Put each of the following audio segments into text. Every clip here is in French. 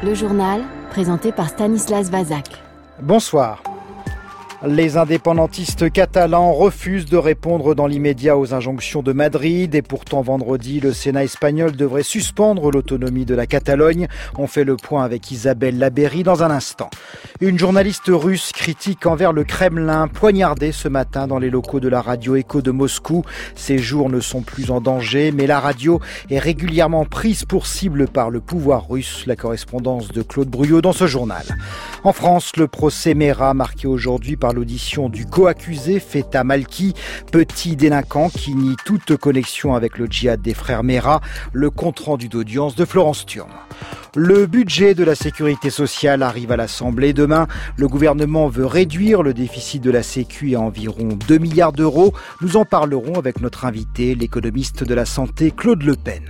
Le journal, présenté par Stanislas Vazak. Bonsoir. Les indépendantistes catalans refusent de répondre dans l'immédiat aux injonctions de Madrid et pourtant vendredi, le Sénat espagnol devrait suspendre l'autonomie de la Catalogne. On fait le point avec Isabelle Labeyrie dans un instant. Une journaliste russe critique envers le Kremlin, poignardée ce matin dans les locaux de la radio Écho de Moscou. Ses jours ne sont plus en danger, mais la radio est régulièrement prise pour cible par le pouvoir russe. La correspondance de Claude Bruyot dans ce journal. En France, le procès Mera marqué aujourd'hui par l'audition du co-accusé Feta Malki, petit délinquant qui nie toute connexion avec le djihad des frères Mera. Le compte-rendu d'audience de Florence Thurn. Le budget de la sécurité sociale arrive à l'Assemblée demain. Le gouvernement veut réduire le déficit de la Sécu à environ 2 milliards d'euros. Nous en parlerons avec notre invité, l'économiste de la santé Claude Le Pen.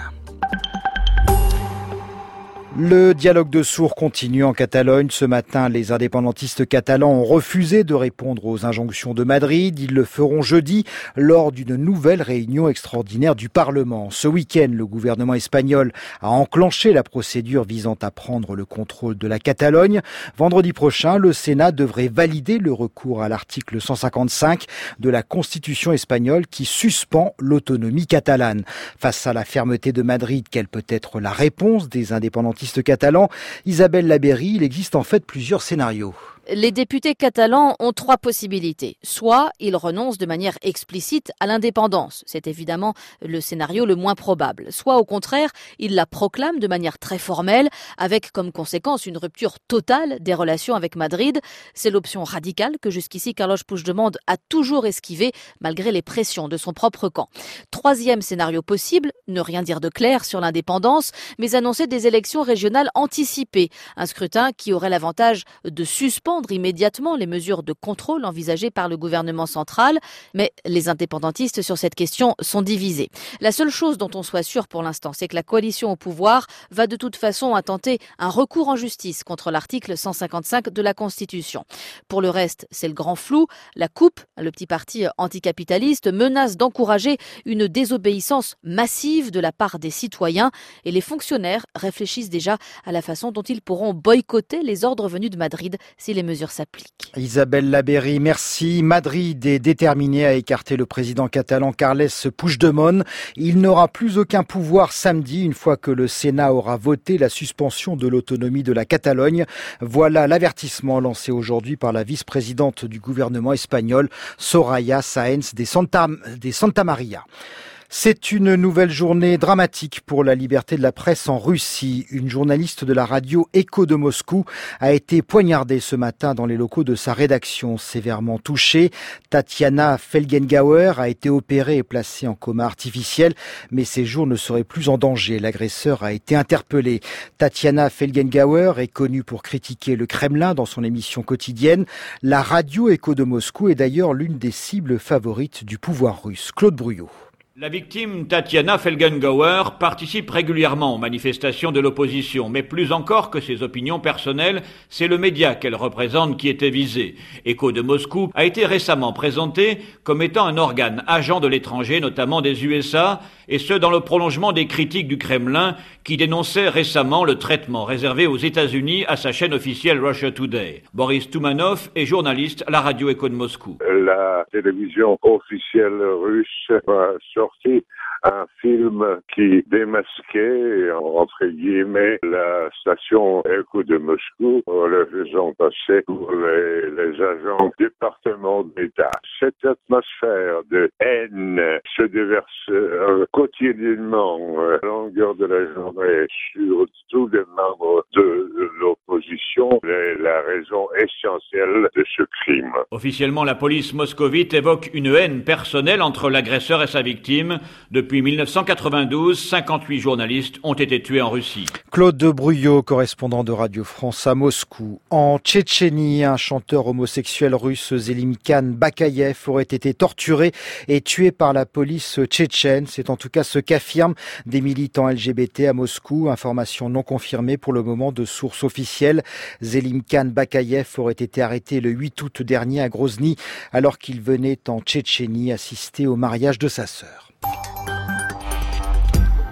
Le dialogue de sourds continue en Catalogne. Ce matin, les indépendantistes catalans ont refusé de répondre aux injonctions de Madrid. Ils le feront jeudi lors d'une nouvelle réunion extraordinaire du Parlement. Ce week-end, le gouvernement espagnol a enclenché la procédure visant à prendre le contrôle de la Catalogne. Vendredi prochain, le Sénat devrait valider le recours à l'article 155 de la Constitution espagnole qui suspend l'autonomie catalane. Face à la fermeté de Madrid, quelle peut être la réponse des indépendantistes catalans? Isabelle Labeyrie, il existe en fait plusieurs scénarios. Les députés catalans ont 3 possibilités. Soit ils renoncent de manière explicite à l'indépendance. C'est évidemment le scénario le moins probable. Soit au contraire, ils la proclament de manière très formelle, avec comme conséquence une rupture totale des relations avec Madrid. C'est l'option radicale que jusqu'ici Carlos Puigdemont a toujours esquivée, malgré les pressions de son propre camp. 3e scénario possible, ne rien dire de clair sur l'indépendance, mais annoncer des élections régionales anticipées. Un scrutin qui aurait l'avantage de suspendre immédiatement les mesures de contrôle envisagées par le gouvernement central. Mais les indépendantistes sur cette question sont divisés. La seule chose dont on soit sûr pour l'instant, c'est que la coalition au pouvoir va de toute façon intenter un recours en justice contre l'article 155 de la Constitution. Pour le reste, c'est le grand flou. La CUP, le petit parti anticapitaliste, menace d'encourager une désobéissance massive de la part des citoyens et les fonctionnaires réfléchissent déjà à la façon dont ils pourront boycotter les ordres venus de Madrid si les mesures s'appliquent. Isabelle Labeyrie, merci. Madrid est déterminé à écarter le président catalan Carles Puigdemont. Il n'aura plus aucun pouvoir samedi, une fois que le Sénat aura voté la suspension de l'autonomie de la Catalogne. Voilà l'avertissement lancé aujourd'hui par la vice-présidente du gouvernement espagnol, Soraya Sáenz de Santamaría. C'est une nouvelle journée dramatique pour la liberté de la presse en Russie. Une journaliste de la radio Écho de Moscou a été poignardée ce matin dans les locaux de sa rédaction, sévèrement touchée. Tatiana Felgengauer a été opérée et placée en coma artificiel, mais ses jours ne seraient plus en danger. L'agresseur a été interpellé. Tatiana Felgengauer est connue pour critiquer le Kremlin dans son émission quotidienne. La radio Écho de Moscou est d'ailleurs l'une des cibles favorites du pouvoir russe. Claude Bruyot. La victime, Tatiana Felgengauer, participe régulièrement aux manifestations de l'opposition, mais plus encore que ses opinions personnelles, c'est le média qu'elle représente qui était visé. Écho de Moscou a été récemment présenté comme étant un organe agent de l'étranger, notamment des USA, et ce dans le prolongement des critiques du Kremlin qui dénonçait récemment le traitement réservé aux États-Unis à sa chaîne officielle Russia Today. Boris Toumanov est journaliste à la radio Écho de Moscou. La télévision officielle russe a sorti un film qui démasquait, entre guillemets, la station Écho de Moscou, en le faisant passer pour les agents du département d'État. Cette atmosphère de haine se déverse quotidiennement à la longueur de la journée sur tous les membres de l'opposition. C'est la raison essentielle de ce crime. Officiellement, la police moscovite évoque une haine personnelle entre l'agresseur et sa victime. Depuis 1992, 58 journalistes ont été tués en Russie. Claude Bruyot, correspondant de Radio France à Moscou. En Tchétchénie, un chanteur homosexuel russe, Zelimkhan Bakayev, aurait été torturé et tué par la police tchétchène. C'est en tout cas ce qu'affirment des militants LGBT à Moscou. Information non confirmée pour le moment de sources officielles. Zelimkhan Bakayev aurait été arrêté le 8 août dernier à Grozny alors qu'il venait en Tchétchénie assister au mariage de sa sœur.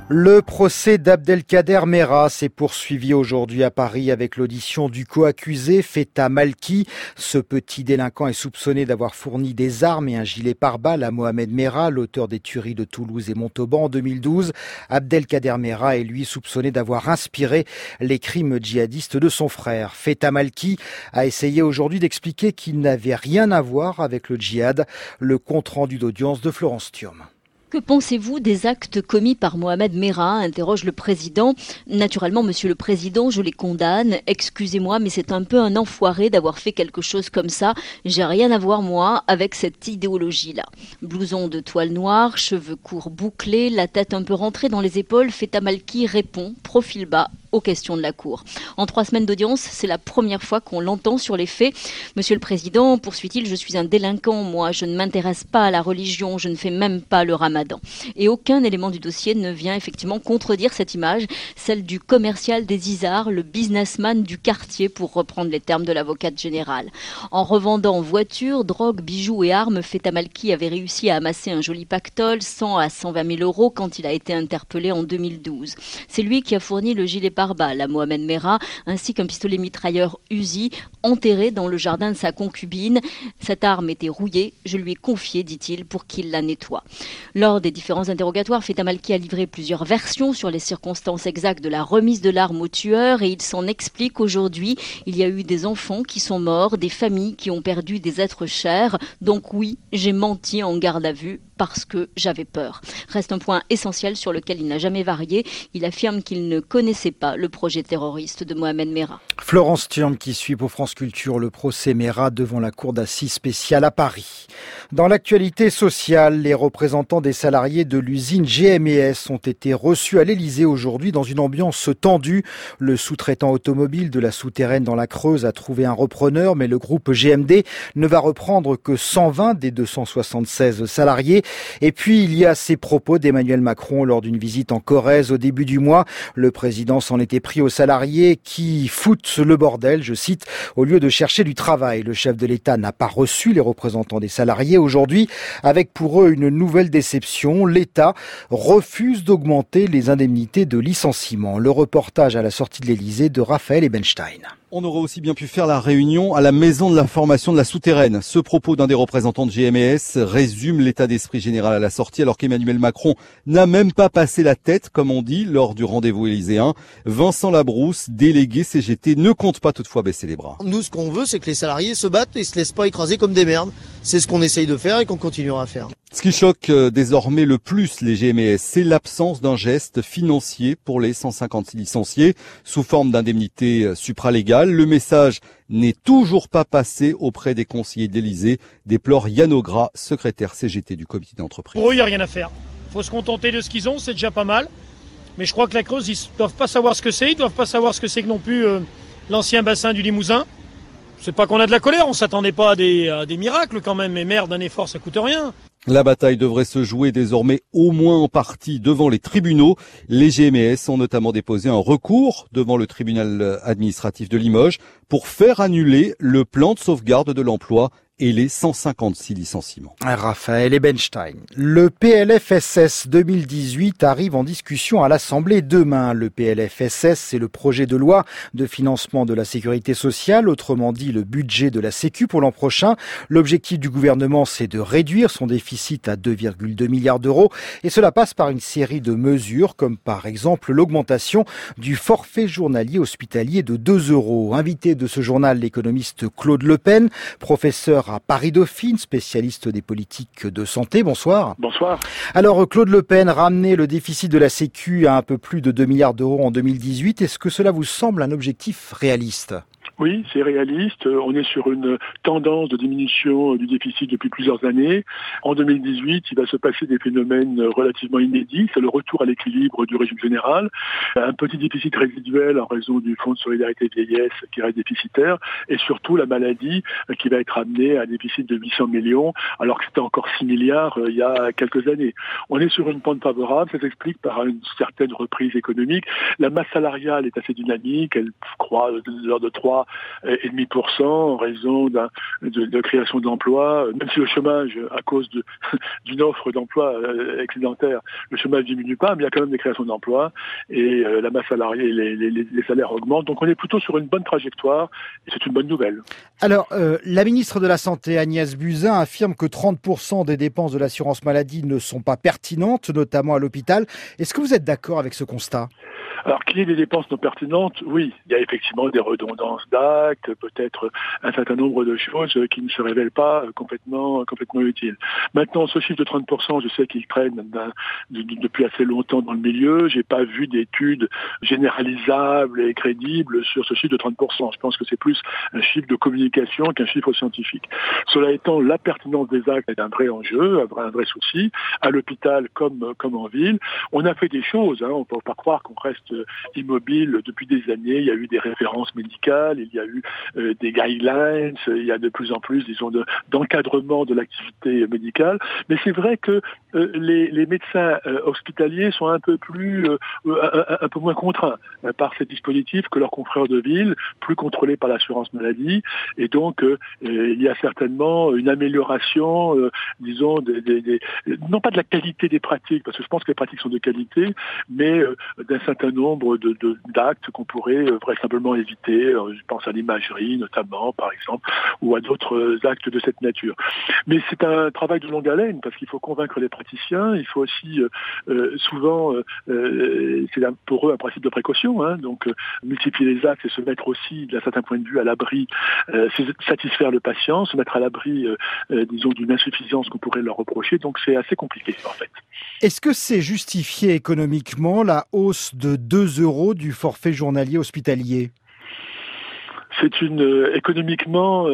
Le procès d'Abdelkader Merah s'est poursuivi aujourd'hui à Paris avec l'audition du co-accusé Feta Malki. Ce petit délinquant est soupçonné d'avoir fourni des armes et un gilet pare-balles à Mohamed Merah, l'auteur des tueries de Toulouse et Montauban en 2012. Abdelkader Merah est lui soupçonné d'avoir inspiré les crimes djihadistes de son frère. Feta Malki a essayé aujourd'hui d'expliquer qu'il n'avait rien à voir avec le djihad. Le compte-rendu d'audience de Florence Thurm. Que pensez-vous des actes commis par Mohamed Merah ? Interroge le président. Naturellement, monsieur le président, je les condamne. Excusez-moi, mais c'est un peu un enfoiré d'avoir fait quelque chose comme ça. J'ai rien à voir, moi, avec cette idéologie-là. Blouson de toile noire, cheveux courts bouclés, la tête un peu rentrée dans les épaules, Feta Malki répond, profil bas, aux questions de la Cour. En 3 semaines d'audience, c'est la première fois qu'on l'entend sur les faits. Monsieur le Président, poursuit-il, je suis un délinquant, moi, je ne m'intéresse pas à la religion, je ne fais même pas le ramadan. Et aucun élément du dossier ne vient effectivement contredire cette image, celle du commercial des Isards, le businessman du quartier, pour reprendre les termes de l'avocate générale. En revendant voitures, drogues, bijoux et armes, Feta Malki avait réussi à amasser un joli pactole, 100 à 120 000 euros, quand il a été interpellé en 2012. C'est lui qui a fourni le gilet pare-balles à Mohamed Merah, ainsi qu'un pistolet mitrailleur Uzi, enterré dans le jardin de sa concubine. Cette arme était rouillée, je lui ai confié, dit-il, pour qu'il la nettoie. Lors des différents interrogatoires, Feta Malki a livré plusieurs versions sur les circonstances exactes de la remise de l'arme au tueur et il s'en explique aujourd'hui. Il y a eu des enfants qui sont morts, des familles qui ont perdu des êtres chers. Donc oui, j'ai menti en garde à vue parce que j'avais peur. Reste un point essentiel sur lequel il n'a jamais varié. Il affirme qu'il ne connaissait pas le projet terroriste de Mohamed Merah. Florence Thurm qui suit pour France Culture le procès Merah devant la cour d'assises spéciale à Paris. Dans l'actualité sociale, les représentants des salariés de l'usine GMES ont été reçus à l'Elysée aujourd'hui dans une ambiance tendue. Le sous-traitant automobile de la souterraine dans la Creuse a trouvé un repreneur, mais le groupe GMD ne va reprendre que 120 des 276 salariés. Et puis, il y a ces propos d'Emmanuel Macron lors d'une visite en Corrèze au début du mois. Le président s'en était pris aux salariés qui foutent le bordel, je cite, au lieu de chercher du travail. Le chef de l'État n'a pas reçu les représentants des salariés aujourd'hui, avec pour eux une nouvelle déception. L'État refuse d'augmenter les indemnités de licenciement. Le reportage à la sortie de l'Elysée de Raphaël Ebenstein. On aurait aussi bien pu faire la réunion à la maison de l'information de la souterraine. Ce propos d'un des représentants de GMES résume l'état d'esprit général à la sortie, alors qu'Emmanuel Macron n'a même pas passé la tête, comme on dit, lors du rendez-vous élyséen. Vincent Labrousse, délégué CGT, ne compte pas toutefois baisser les bras. Nous, ce qu'on veut, c'est que les salariés se battent et se laissent pas écraser comme des merdes. C'est ce qu'on essaye de faire et qu'on continuera à faire. Ce qui choque désormais le plus les GMES, c'est l'absence d'un geste financier pour les 156 licenciés sous forme d'indemnité supralégale. Le message n'est toujours pas passé auprès des conseillers de l'Élysée, déplore Yann Augras, secrétaire CGT du comité d'entreprise. Pour eux, il n'y a rien à faire. Il faut se contenter de ce qu'ils ont, c'est déjà pas mal. Mais je crois que la Creuse, ils ne doivent pas savoir ce que c'est, ils ne doivent pas savoir ce que c'est que non plus l'ancien bassin du Limousin. C'est pas qu'on a de la colère, on s'attendait pas à des miracles quand même, mais merde, un effort ça coûte rien. La bataille devrait se jouer désormais au moins en partie devant les tribunaux. Les GMES ont notamment déposé un recours devant le tribunal administratif de Limoges pour faire annuler le plan de sauvegarde de l'emploi et les 156 licenciements. Raphaël Ebenstein. Le PLFSS 2018 arrive en discussion à l'Assemblée demain. Le PLFSS, c'est le projet de loi de financement de la sécurité sociale, autrement dit le budget de la Sécu pour l'an prochain. L'objectif du gouvernement, c'est de réduire son déficit à 2,2 milliards d'euros et cela passe par une série de mesures comme par exemple l'augmentation du forfait journalier hospitalier de 2 euros. Invité de ce journal, l'économiste Claude Lepen, professeur à Paris-Dauphine, spécialiste des politiques de santé. Bonsoir. Bonsoir. Alors, Claude Lepen, ramener le déficit de la Sécu à un peu plus de 2 milliards d'euros en 2018, est-ce que cela vous semble un objectif réaliste ? Oui, c'est réaliste. On est sur une tendance de diminution du déficit depuis plusieurs années. En 2018, il va se passer des phénomènes relativement inédits. C'est le retour à l'équilibre du régime général, un petit déficit résiduel en raison du Fonds de solidarité vieillesse qui reste déficitaire, et surtout la maladie qui va être amenée à un déficit de 800 millions, alors que c'était encore 6 milliards il y a quelques années. On est sur une pente favorable, ça s'explique par une certaine reprise économique. La masse salariale est assez dynamique, elle croît de l'ordre de 3 3,5% en raison de création d'emplois. Même si le chômage, à cause d'une offre d'emploi excédentaire, le chômage diminue pas, mais il y a quand même des créations d'emplois et la masse salariée, les salaires augmentent. Donc on est plutôt sur une bonne trajectoire et c'est une bonne nouvelle. Alors, la ministre de la Santé, Agnès Buzyn, affirme que 30% des dépenses de l'assurance maladie ne sont pas pertinentes, notamment à l'hôpital. Est-ce que vous êtes d'accord avec ce constat ? Alors, qu'il y ait des dépenses non pertinentes, oui. Il y a effectivement des redondances d'actes, peut-être un certain nombre de choses qui ne se révèlent pas complètement utiles. Maintenant, ce chiffre de 30%, je sais qu'il traîne depuis assez longtemps dans le milieu. J'ai pas vu d'études généralisables et crédibles sur ce chiffre de 30%. Je pense que c'est plus un chiffre de communication qu'un chiffre scientifique. Cela étant, la pertinence des actes est un vrai enjeu, un vrai souci, à l'hôpital comme en ville. On a fait des choses, on ne peut pas croire qu'on reste immobile depuis des années. Il y a eu des références médicales, il y a eu des guidelines, il y a de plus en plus, disons, d'encadrement de l'activité médicale. Mais c'est vrai que les médecins hospitaliers sont un peu moins contraints par ces dispositifs que leurs confrères de ville, plus contrôlés par l'assurance maladie. Et donc, il y a certainement une amélioration, disons, non pas de la qualité des pratiques, parce que je pense que les pratiques sont de qualité, mais d'un certain nombre d'actes qu'on pourrait vraisemblablement éviter. Je pense à l'imagerie notamment, par exemple, ou à d'autres actes de cette nature. Mais c'est un travail de longue haleine, parce qu'il faut convaincre les praticiens, il faut aussi souvent, c'est pour eux un principe de précaution, donc multiplier les actes et se mettre aussi, d'un certain point de vue, à l'abri, satisfaire le patient, se mettre à l'abri, disons, d'une insuffisance qu'on pourrait leur reprocher. Donc c'est assez compliqué, en fait. Est-ce que c'est justifié économiquement la hausse de 2 € du forfait journalier hospitalier ? C'est économiquement,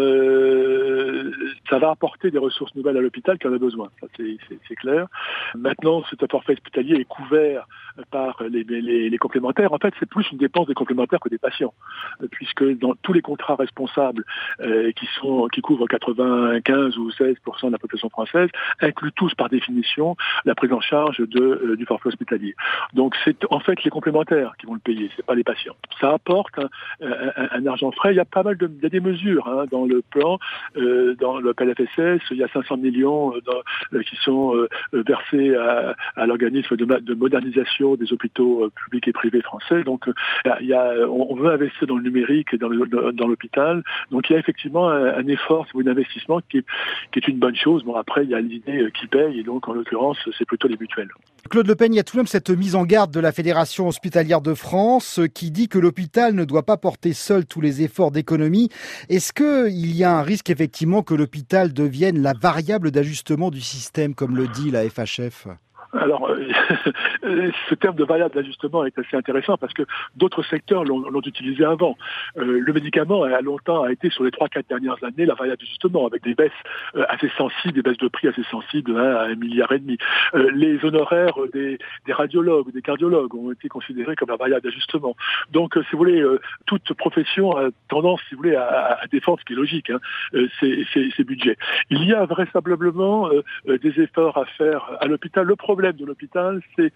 ça va apporter des ressources nouvelles à l'hôpital qui en a besoin. Ça, c'est clair. Maintenant, ce forfait hospitalier est couvert par les complémentaires. En fait, c'est plus une dépense des complémentaires que des patients, puisque dans tous les contrats responsables qui couvrent 95 ou 16% de la population française, incluent tous par définition la prise en charge du forfait hospitalier. Donc, c'est en fait les complémentaires qui vont le payer, c'est pas les patients. Ça apporte un argent frais. Il y a pas mal il y a des mesures dans le plan, dans le PLFSS. Il y a 500 millions qui sont versés à l'organisme de modernisation des hôpitaux publics et privés français. Donc, on veut investir dans le numérique et dans l'hôpital. Donc, il y a effectivement un effort, un investissement qui est une bonne chose. Bon, après, il y a l'idée qui paye, et donc, en l'occurrence, c'est plutôt les mutuelles. Claude Le Pen, il y a tout de même cette mise en garde de la Fédération hospitalière de France qui dit que l'hôpital ne doit pas porter seul tous les efforts d'économie. Est-ce qu'il y a un risque effectivement que l'hôpital devienne la variable d'ajustement du système, comme le dit la FHF ? Alors, ce terme de variable d'ajustement est assez intéressant parce que d'autres secteurs l'ont utilisé avant. Le médicament a longtemps été sur les 3-4 dernières années la variable d'ajustement avec des baisses assez sensibles, des baisses de prix assez sensibles de 1 à 1,5 milliard. Les honoraires des radiologues ou des cardiologues ont été considérés comme la variable d'ajustement. Donc, si vous voulez, toute profession a tendance, si vous voulez, à défendre, ce qui est logique, ces budgets. Il y a vraisemblablement des efforts à faire à l'hôpital. Le problème de l'hôpital, c'est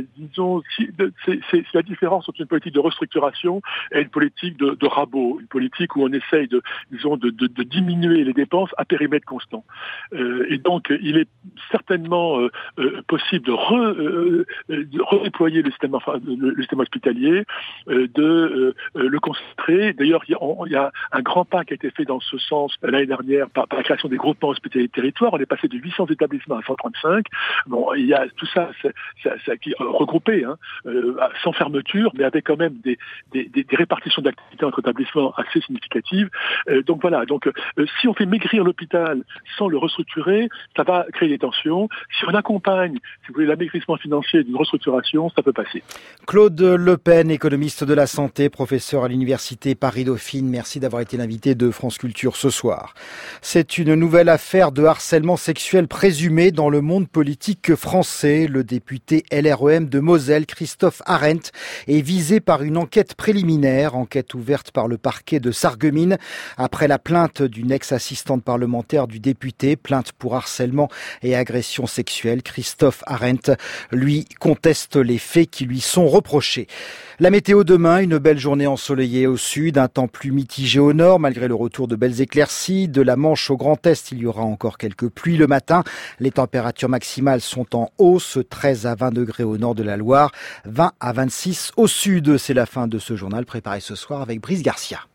la différence entre une politique de restructuration et une politique de rabot, une politique où on essaye de diminuer les dépenses à périmètre constant. Et donc, il est certainement possible de redéployer le système hospitalier, de le concentrer. D'ailleurs, il y a un grand pas qui a été fait dans ce sens l'année dernière par la création des groupements hospitaliers de territoire. On est passé de 800 établissements à 135. Bon, il y a tout ça qui regroupé, sans fermeture, mais avec quand même des répartitions d'activités entre établissements assez significatives. Donc voilà. Donc si on fait maigrir l'hôpital sans le restructurer, ça va créer des tensions. Si on accompagne, si vous voulez, l'amaigrissement financier d'une restructuration, ça peut passer. Claude Le Pen, économiste de la santé, professeur à l'université Paris-Dauphine. Merci d'avoir été l'invité de France Culture ce soir. C'est une nouvelle affaire de harcèlement sexuel présumé dans le monde politique français. Le député LREM de Moselle, Christophe Arendt, est visé par une enquête préliminaire, enquête ouverte par le parquet de Sarreguemines, après la plainte d'une ex-assistante parlementaire du député, plainte pour harcèlement et agression sexuelle. Christophe Arendt, lui, conteste les faits qui lui sont reprochés. La météo demain, une belle journée ensoleillée au sud, un temps plus mitigé au nord, malgré le retour de belles éclaircies. De la Manche au Grand Est, il y aura encore quelques pluies le matin. Les températures maximales sont en hausse, 13 à 20 degrés au nord de la Loire, 20 à 26 au sud. C'est la fin de ce journal préparé ce soir avec Brice Garcia.